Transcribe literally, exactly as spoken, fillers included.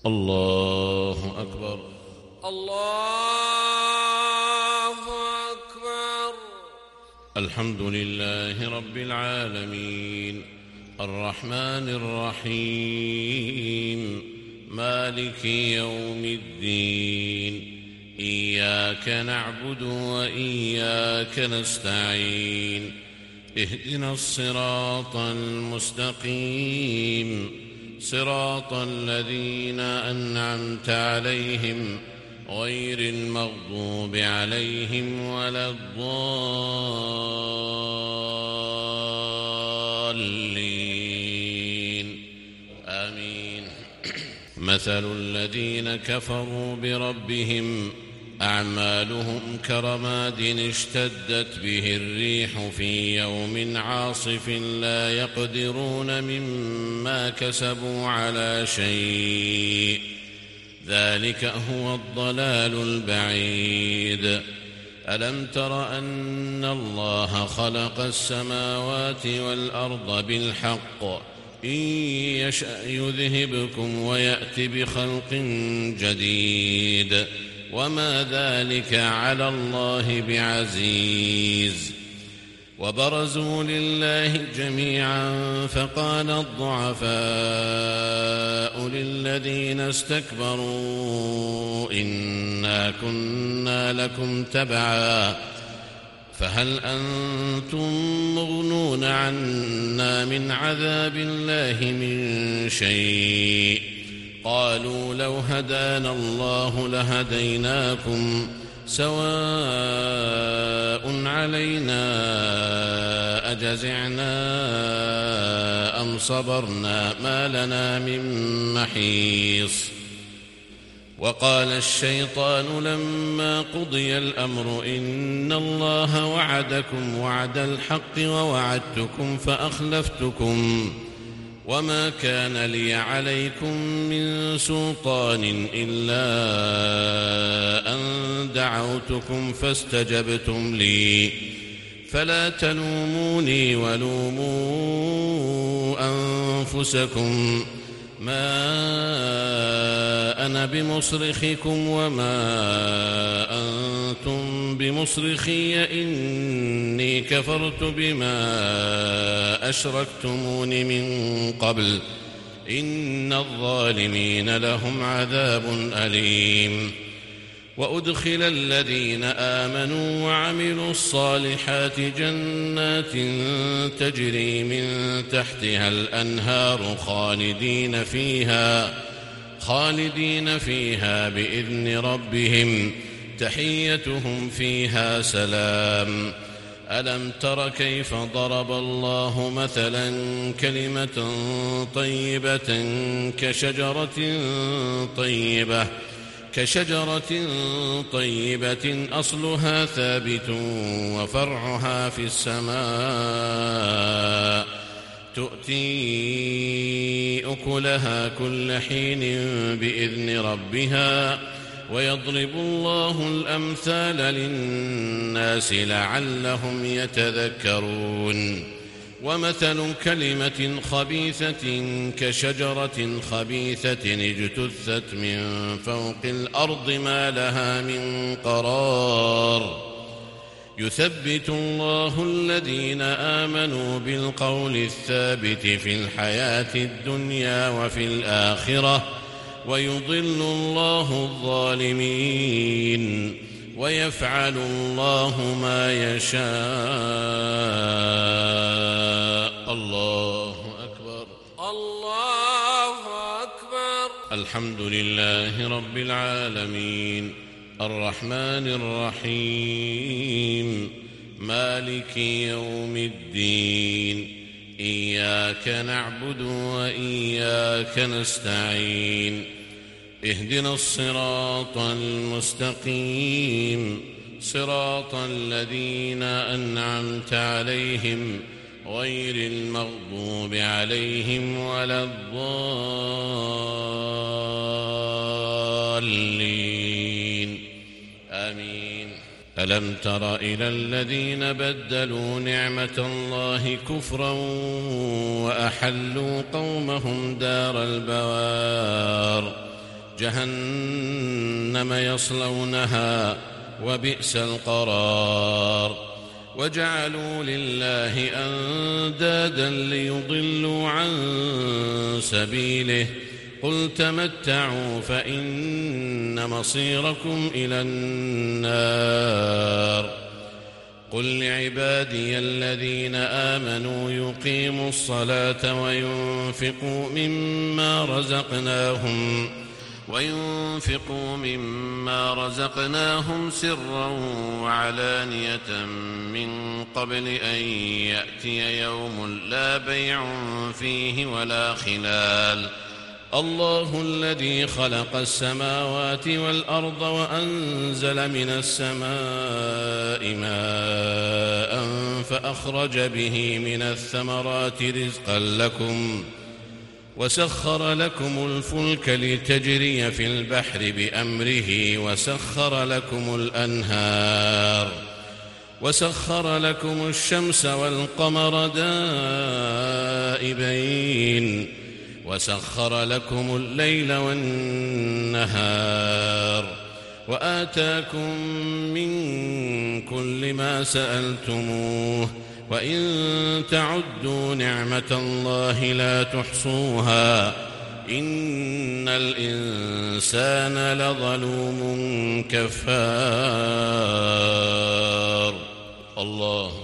الله أكبر. الله أكبر. الحمد لله رب العالمين الرحمن الرحيم مالك يوم الدين إياك نعبد وإياك نستعين اهدنا الصراط المستقيم صراط الذين أنعمت عليهم غير المغضوب عليهم ولا الضالين آمين. مثل الذين كفروا بربهم أعمالهم كرماد اشتدت به الريح في يوم عاصف لا يقدرون مما كسبوا على شيء ذلك هو الضلال البعيد. ألم تر أن الله خلق السماوات والأرض بالحق إن يشأ يذهبكم ويأت بخلق جديد وما ذلك على الله بعزيز. وبرزوا لله جميعا فقال الضعفاء للذين استكبروا إنا كنا لكم تبعا فهل أنتم مغنون عنا من عذاب الله من شيء قالوا لو هدانا الله لهديناكم سواء علينا أجزعنا أم صبرنا ما لنا من محيص. وقال الشيطان لما قضي الأمر إن الله وعدكم وعد الحق ووعدتكم فأخلفتكم وما كان لي عليكم من سلطان إلا أن دعوتكم فاستجبتم لي فلا تلوموني ولوموا أنفسكم ما أنا بمصرخكم وما أنتم بمصرخي إني كفرت بما أشركتمون من قبل إن الظالمين لهم عذاب أليم. وأدخل الذين آمنوا وعملوا الصالحات جنات تجري من تحتها الأنهار خالدين فيها خالدين فيها بإذن ربهم تحيتهم فيها سلام. ألم تر كيف ضرب الله مثلا كلمة طيبة كشجرة طيبة كشجرة طيبة أصلها ثابت وفرعها في السماء تؤتي أكلها كل حين بإذن ربها ويضرب الله الأمثال للناس لعلهم يتذكرون. ومثل كلمة خبيثة كشجرة خبيثة اجتثت من فوق الأرض ما لها من قرار يثبت الله الذين آمنوا بالقول الثابت في الحياة الدنيا وفي الآخرة ويضل الله الظالمين ويفعل الله ما يشاء. الله أكبر. الله أكبر. الحمد لله رب العالمين الرحمن الرحيم مالك يوم الدين إياك نعبد وإياك نستعين اهدنا الصراط المستقيم صراط الذين أنعمت عليهم غير المغضوب عليهم ولا الضالين آمين. ألم تر إلى الذين بدلوا نعمة الله كفرا وأحلوا قومهم دار البوار جهنم يصلونها وبئس القرار وجعلوا لله أندادا ليضلوا عن سبيله قل تمتعوا فإن مصيركم إلى النار قل لعبادي الذين آمنوا يقيموا الصلاة وينفقوا مما رزقناهم وينفقوا مما رزقناهم سرا وعلانية من قبل أن يأتي يوم لا بيع فيه ولا خلال الله الذي خلق السماوات والأرض وأنزل من السماء ماء فأخرج به من الثمرات رزقا لكم وسخر لكم الفلك لتجري في البحر بأمره وسخر لكم الأنهار وسخر لكم الشمس والقمر دائبين وسخر لكم الليل والنهار وآتاكم من كل ما سألتموه وإن تعدوا نعمة الله لا تحصوها إن الإنسان لظلوم كفار. الله